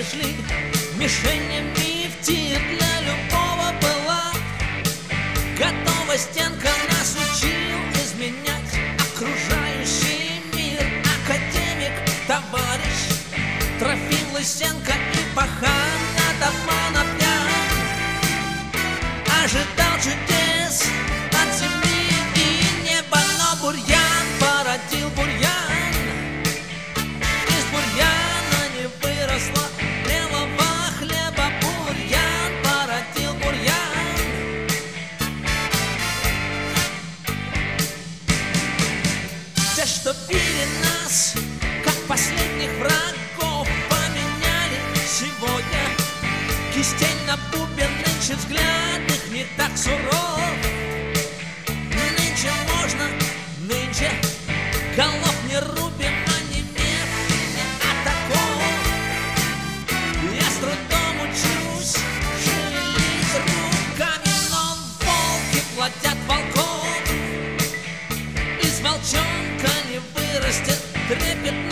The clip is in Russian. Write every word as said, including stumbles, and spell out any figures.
шли мишенями в тир. Для любого была готова стенка. Нас учил изменять окружающий мир академик, товарищ Трофим Лысенко. И пахан от обмана пьян ожидал чудес от земли и неба. Но бурьян породил бурьян, из бурьяна не выросло белого хлеба. Бурьян породил бурьян. Те, что били нас, как последних врагов, поменяли сегодня кистень на бубен. Нынче взгляд их не так суров. Нынче можно, нынче голов не рубим, а не мех, не атаков. Я с трудом учусь шевелить руками, но волки плодят волков. Из волчонка не вырастет трепет